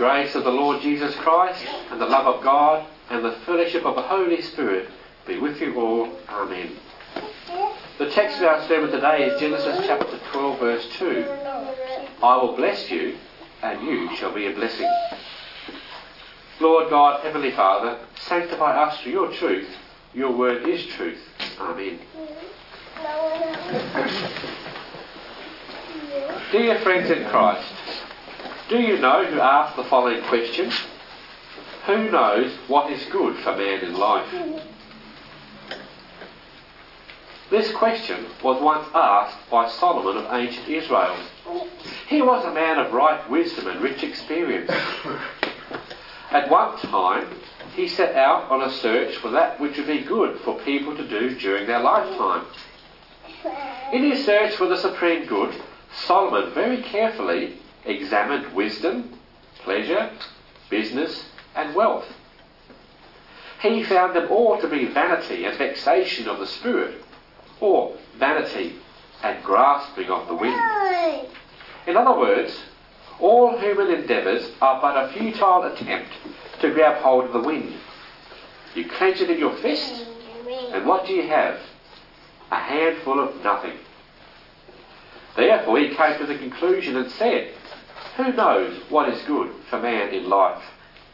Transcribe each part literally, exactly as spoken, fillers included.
grace of the Lord Jesus Christ, and the love of God, and the fellowship of the Holy Spirit be with you all. Amen. The text of our sermon today is Genesis chapter twelve, verse two. I will bless you, and you shall be a blessing. Lord God, Heavenly Father, sanctify us through your truth. Your word is truth. Amen. Dear friends in Christ, do you know who asked the following question? Who knows what is good for man in life? This question was once asked by Solomon of ancient Israel. He was a man of right wisdom and rich experience. At one time, he set out on a search for that which would be good for people to do during their lifetime. In his search for the supreme good, Solomon very carefully examined wisdom, pleasure, business, and wealth. He found them all to be vanity and vexation of the spirit, or vanity and grasping of the wind. In other words, all human endeavours are but a futile attempt to grab hold of the wind. You clench it in your fist, and what do you have? A handful of nothing. Therefore he came to the conclusion and said, who knows what is good for man in life?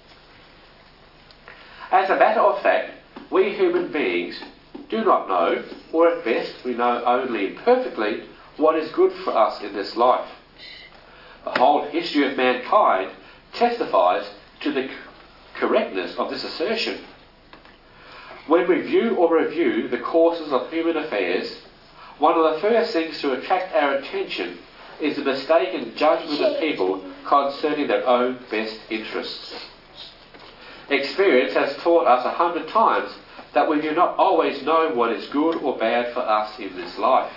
As a matter of fact, we human beings do not know, or at best we know only imperfectly, what is good for us in this life. The whole history of mankind testifies to the correctness of this assertion. When we view or review the courses of human affairs, one of the first things to attract our attention is the mistaken judgment of people concerning their own best interests. Experience has taught us a hundred times that we do not always know what is good or bad for us in this life.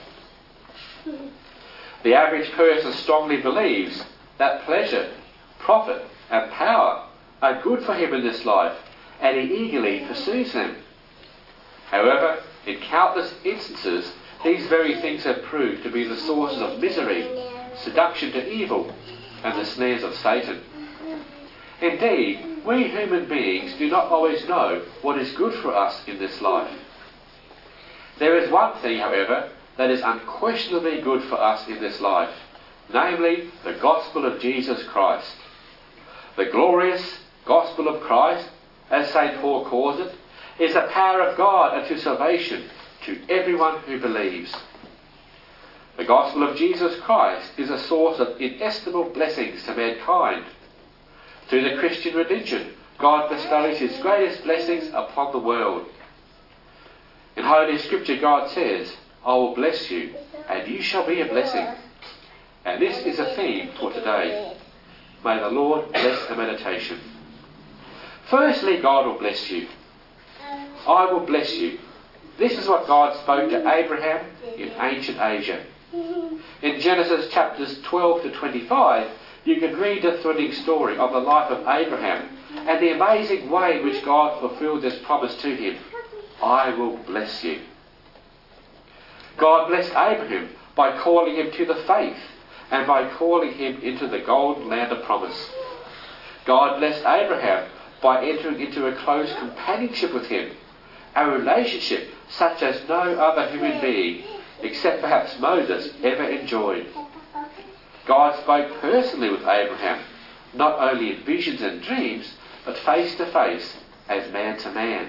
The average person strongly believes that pleasure, profit, and power are good for him in this life, and he eagerly pursues them. However, in countless instances, these very things have proved to be the sources of misery, seduction to evil, and the snares of Satan. Indeed, we human beings do not always know what is good for us in this life. There is one thing, however, that is unquestionably good for us in this life, namely the gospel of Jesus Christ. The glorious gospel of Christ, as Saint Paul calls it, is the power of God unto salvation to everyone who believes. The gospel of Jesus Christ is a source of inestimable blessings to mankind. Through the Christian religion, God bestows his greatest blessings upon the world. In Holy Scripture, God says, I will bless you, and you shall be a blessing. And this is a theme for today. May the Lord bless the meditation. Firstly, God will bless you. I will bless you. This is what God spoke to Abraham in ancient Asia. In Genesis chapters twelve to twenty-five, you can read the thrilling story of the life of Abraham and the amazing way in which God fulfilled this promise to him. I will bless you. God blessed Abraham by calling him to the faith and by calling him into the golden land of promise. God blessed Abraham by entering into a close companionship with him, a relationship such as no other human being, except perhaps Moses, ever enjoyed. God spoke personally with Abraham, not only in visions and dreams, but face to face, as man to man.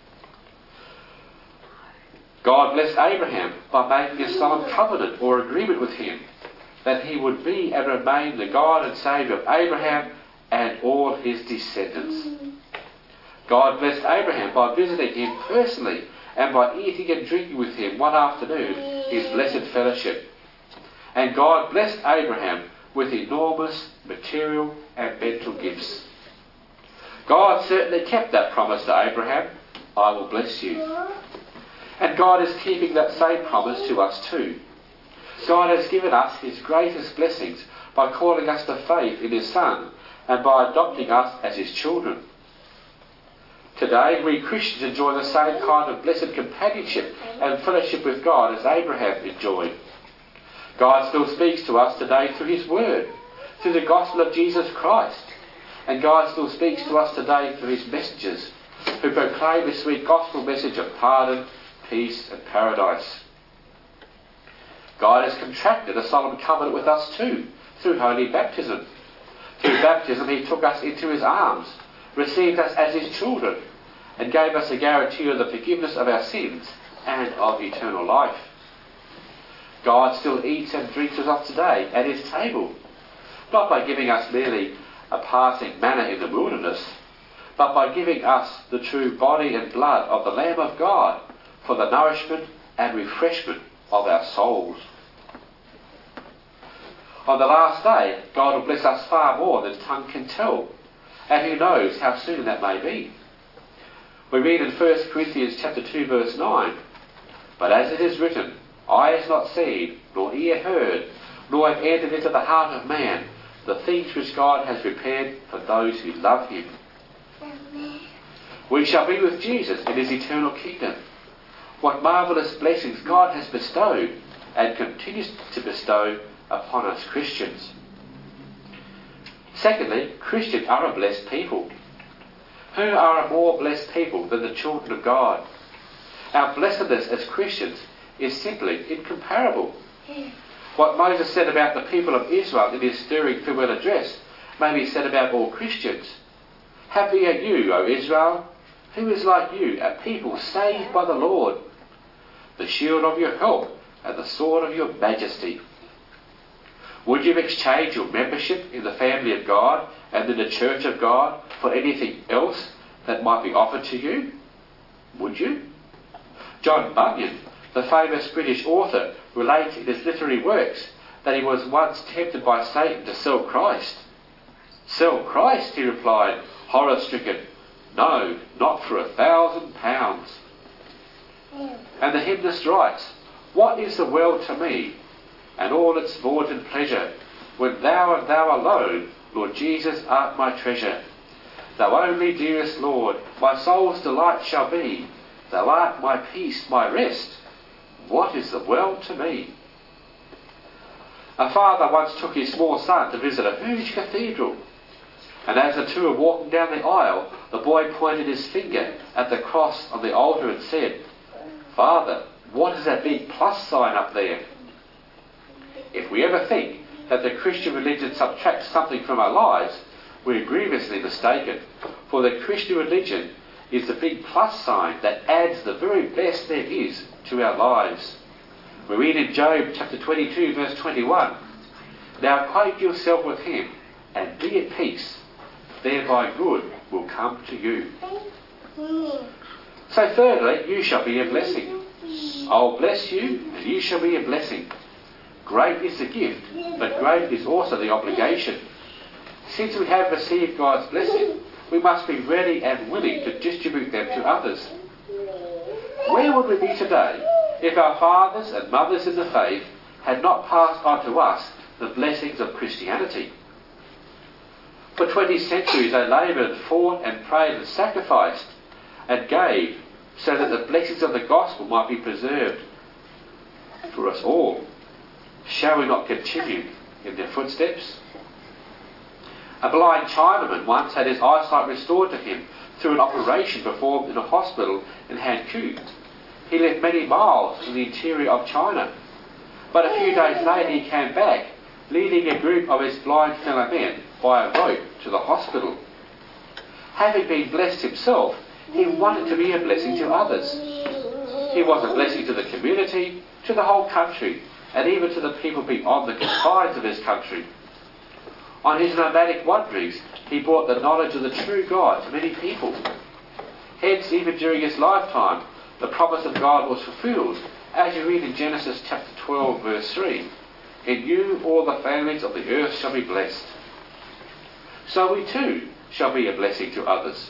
God blessed Abraham by making a solemn covenant or agreement with him, that he would be and remain the God and Saviour of Abraham and all his descendants. God blessed Abraham by visiting him personally and by eating and drinking with him one afternoon, his blessed fellowship. And God blessed Abraham with enormous material and mental gifts. God certainly kept that promise to Abraham, I will bless you. And God is keeping that same promise to us too. God has given us his greatest blessings by calling us to faith in his Son and by adopting us as his children. Today, we Christians enjoy the same kind of blessed companionship and fellowship with God as Abraham enjoyed. God still speaks to us today through his word, through the gospel of Jesus Christ, And God still speaks to us today through his messengers, who proclaim the sweet gospel message of pardon, peace and paradise. God has contracted a solemn covenant with us too, through holy baptism. Through baptism he took us into his arms, received us as his children, and gave us a guarantee of the forgiveness of our sins and of eternal life. God still eats and drinks with us today at his table, not by giving us merely a passing manna in the wilderness, but by giving us the true body and blood of the Lamb of God for the nourishment and refreshment of our souls. On the last day, God will bless us far more than tongue can tell, and who knows how soon that may be. We read in First Corinthians chapter two verse nine, "But as it is written, eye has not seen, nor ear heard, nor have entered into the heart of man the things which God has prepared for those who love him." We shall be with Jesus in his eternal kingdom. What marvellous blessings God has bestowed and continues to bestow upon us Christians. Secondly, Christians are a blessed people. Who are a more blessed people than the children of God? Our blessedness as Christians is simply incomparable. What Moses said about the people of Israel in his stirring farewell address may be said about all Christians. Happy are you, O Israel, who is like you, a people saved by the Lord, the shield of your help and the sword of your majesty. Would you exchange your membership in the family of God and in the church of God for anything else that might be offered to you? Would you? John Bunyan, the famous British author, relates in his literary works that he was once tempted by Satan to sell Christ. "Sell Christ," he replied, horror-stricken. "No, not for a thousand pounds." And the hymnist writes, "What is the world to me, and all its vaunted pleasure, when thou and thou alone, Lord Jesus, art my treasure? Thou only, dearest Lord, my soul's delight shall be. Thou art my peace, my rest. What is the world to me?" A father once took his small son to visit a huge cathedral, and as the two were walking down the aisle, the boy pointed his finger at the cross on the altar and said, "Father, what is that big plus sign up there?" If we ever think that the Christian religion subtracts something from our lives, we are grievously mistaken, for the Christian religion is the big plus sign that adds the very best there is to our lives. We read in Job chapter twenty-two verse twenty-one, "Now acquaint yourself with him and be at peace, thereby good will come to you." So thirdly, you shall be a blessing. I'll bless you and you shall be a blessing. Great is the gift, but great is also the obligation. Since we have received God's blessing, we must be ready and willing to distribute them to others. Where would we be today if our fathers and mothers in the faith had not passed on to us the blessings of Christianity? For twenty centuries they laboured, fought and prayed and sacrificed and gave so that the blessings of the gospel might be preserved for us all. Shall we not continue in their footsteps? A blind Chinaman once had his eyesight restored to him through an operation performed in a hospital in Hankou. He lived many miles from the interior of China, but a few days later he came back, leading a group of his blind fellow men by a rope to the hospital. Having been blessed himself, he wanted to be a blessing to others. He was a blessing to the community, to the whole country, and even to the people beyond the confines of his country. On his nomadic wanderings, he brought the knowledge of the true God to many people. Hence, even during his lifetime, the promise of God was fulfilled, as you read in Genesis chapter twelve, verse three. "In you all the families of the earth shall be blessed." So we too shall be a blessing to others.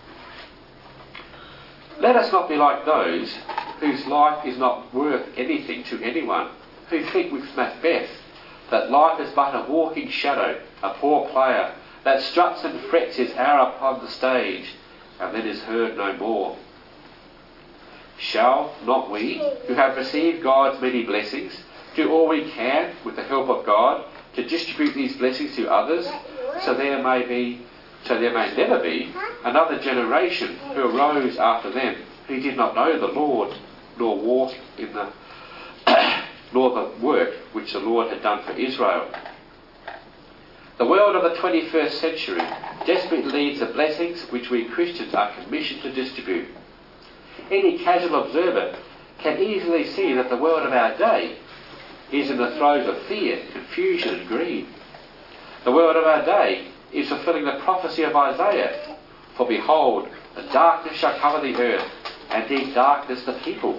Let us not be like those whose life is not worth anything to anyone, who think with Macbeth that life is but a walking shadow, a poor player, that struts and frets his hour upon the stage, and then is heard no more. Shall not we, who have received God's many blessings, do all we can, with the help of God, to distribute these blessings to others, so there may be so there may never be another generation who arose after them who did not know the Lord, nor walk in the nor the work which the Lord had done for Israel. The world of the twenty-first century desperately needs the blessings which we Christians are commissioned to distribute. Any casual observer can easily see that the world of our day is in the throes of fear, confusion and greed. The world of our day is fulfilling the prophecy of Isaiah, for behold, the darkness shall cover the earth, and deep darkness the people.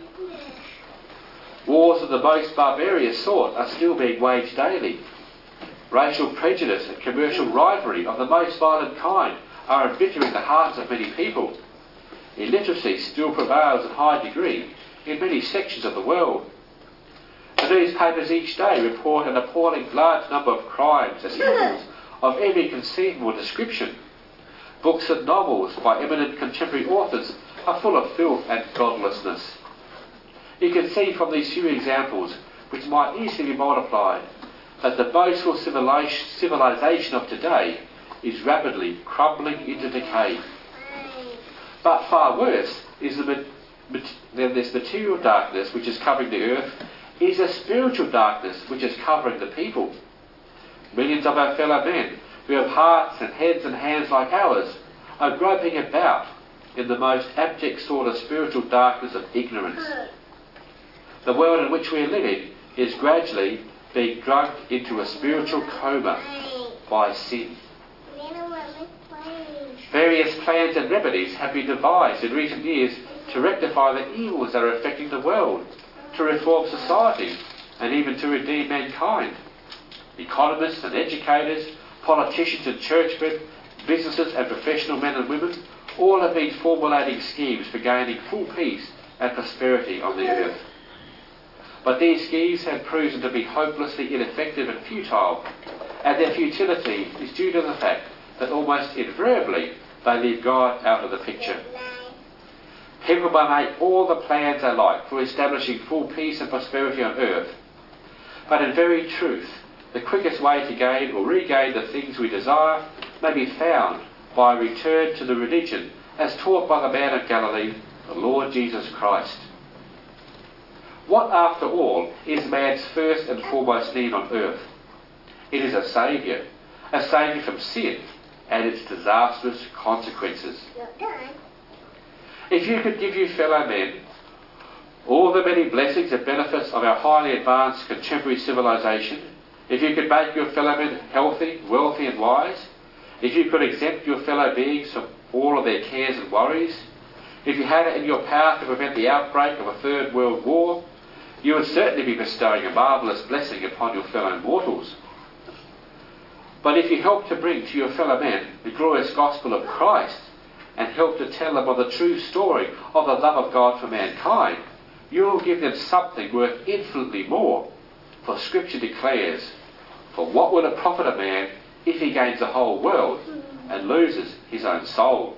Wars of the most barbarous sort are still being waged daily. Racial prejudice and commercial rivalry of the most violent kind are embittering the hearts of many people. Illiteracy still prevails in high degree in many sections of the world. The newspapers each day report an appalling large number of crimes and evils of every conceivable description. Books and novels by eminent contemporary authors are full of filth and godlessness. You can see from these few examples, which might easily be multiplied, that the boastful civilization of today is rapidly crumbling into decay. But far worse is the, than this material darkness which is covering the earth is a spiritual darkness which is covering the people. Millions of our fellow men who have hearts and heads and hands like ours are groping about in the most abject sort of spiritual darkness of ignorance. The world in which we are living is gradually being drugged into a spiritual coma by sin. Various plans and remedies have been devised in recent years to rectify the evils that are affecting the world, to reform society, and even to redeem mankind. Economists and educators, politicians and churchmen, businesses and professional men and women, all have been formulating schemes for gaining full peace and prosperity on the earth. But these schemes have proven to be hopelessly ineffective and futile, and their futility is due to the fact that almost invariably they leave God out of the picture. People may make all the plans they like for establishing full peace and prosperity on earth, but in very truth, the quickest way to gain or regain the things we desire may be found by a return to the religion as taught by the man of Galilee, the Lord Jesus Christ. What, after all, is man's first and foremost need on earth? It is a Saviour, a Saviour from sin and its disastrous consequences. If you could give your fellow men all the many blessings and benefits of our highly advanced contemporary civilization, if you could make your fellow men healthy, wealthy and wise, if you could exempt your fellow beings from all of their cares and worries, if you had it in your power to prevent the outbreak of a third world war, you would certainly be bestowing a marvellous blessing upon your fellow mortals. But if you help to bring to your fellow men the glorious gospel of Christ, and help to tell them of the true story of the love of God for mankind, you will give them something worth infinitely more. For Scripture declares, "For what will it profit a man if he gains the whole world and loses his own soul?"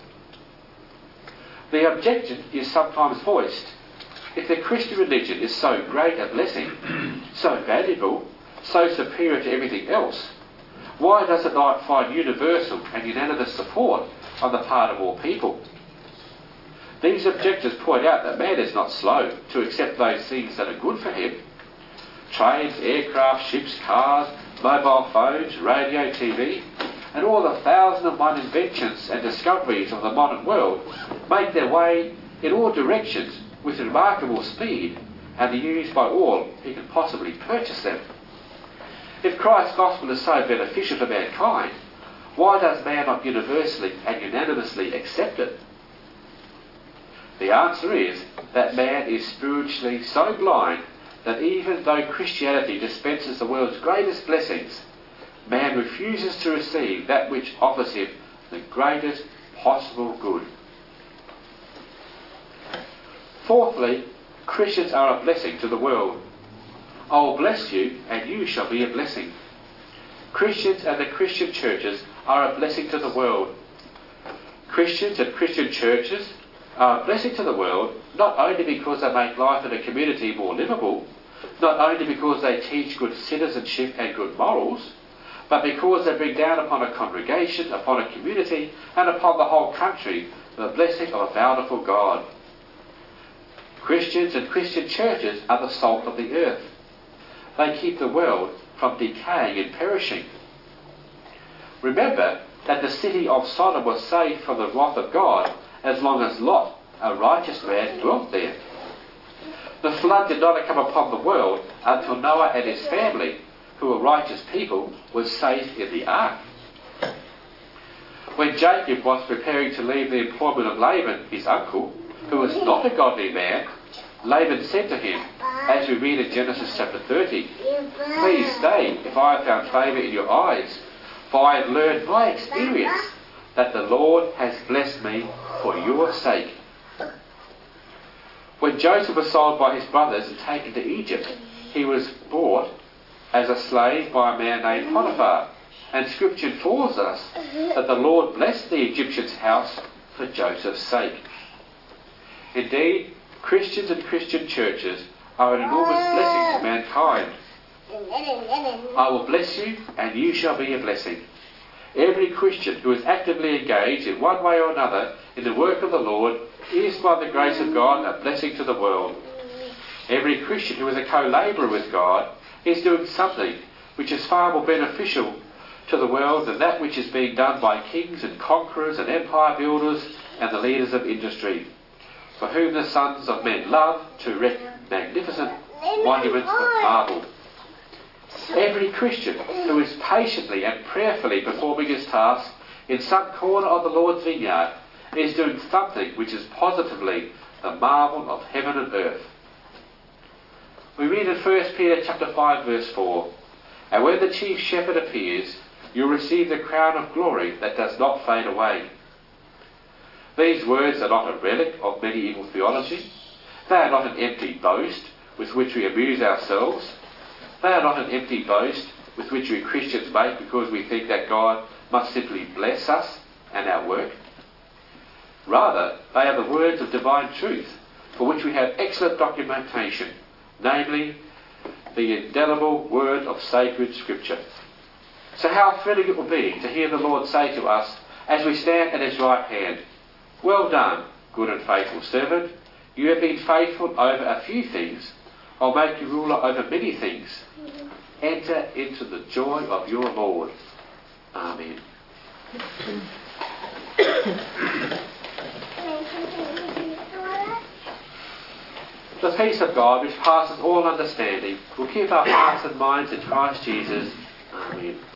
The objection is sometimes voiced: if the Christian religion is so great a blessing, so valuable, so superior to everything else, why does it not find universal and unanimous support on the part of all people? These objectors point out that man is not slow to accept those things that are good for him. Trains, aircraft, ships, cars, mobile phones, radio, T V, and all the thousand and one inventions and discoveries of the modern world make their way in all directions with remarkable speed and are used by all who can possibly purchase them. If Christ's gospel is so beneficial to mankind, why does man not universally and unanimously accept it? The answer is that man is spiritually so blind that even though Christianity dispenses the world's greatest blessings, man refuses to receive that which offers him the greatest possible good. Fourthly, Christians are a blessing to the world. I will bless you, and you shall be a blessing. Christians and the Christian churches are a blessing to the world. Christians and Christian churches are a blessing to the world, not only because they make life in a community more livable, not only because they teach good citizenship and good morals, but because they bring down upon a congregation, upon a community, and upon the whole country the blessing of a bountiful God. Christians and Christian churches are the salt of the earth. They keep the world from decaying and perishing. Remember that the city of Sodom was saved from the wrath of God as long as Lot, a righteous man, dwelt there. The flood did not come upon the world until Noah and his family, who were righteous people, were saved in the ark. When Jacob was preparing to leave the employment of Laban, his uncle, who was not a godly man, Laban said to him, as we read in Genesis chapter thirty, "Please stay if I have found favour in your eyes, for I have learned by experience that the Lord has blessed me for your sake." When Joseph was sold by his brothers and taken to Egypt, he was bought as a slave by a man named Potiphar, and Scripture informs us that the Lord blessed the Egyptian's house for Joseph's sake. Indeed, Christians and Christian churches are an enormous blessing to mankind. I will bless you, and you shall be a blessing. Every Christian who is actively engaged in one way or another in the work of the Lord is, by the grace of God, a blessing to the world. Every Christian who is a co-labourer with God is doing something which is far more beneficial to the world than that which is being done by kings and conquerors and empire builders and the leaders of industry, for whom the sons of men love to erect magnificent monuments of marble. Every Christian who is patiently and prayerfully performing his task in some corner of the Lord's vineyard is doing something which is positively the marvel of heaven and earth. We read in First Peter chapter five verse four, "And when the chief shepherd appears, you'll receive the crown of glory that does not fade away." These words are not a relic of medieval theology. They are not an empty boast with which we amuse ourselves. They are not an empty boast with which we Christians make because we think that God must simply bless us and our work. Rather, they are the words of divine truth for which we have excellent documentation, namely the indelible word of sacred Scripture. So how thrilling it will be to hear the Lord say to us as we stand at his right hand, "Well done, good and faithful servant. You have been faithful over a few things. I'll make you ruler over many things. Enter into the joy of your Lord." Amen. The peace of God, which passes all understanding, will keep our hearts and minds in Christ Jesus. Amen.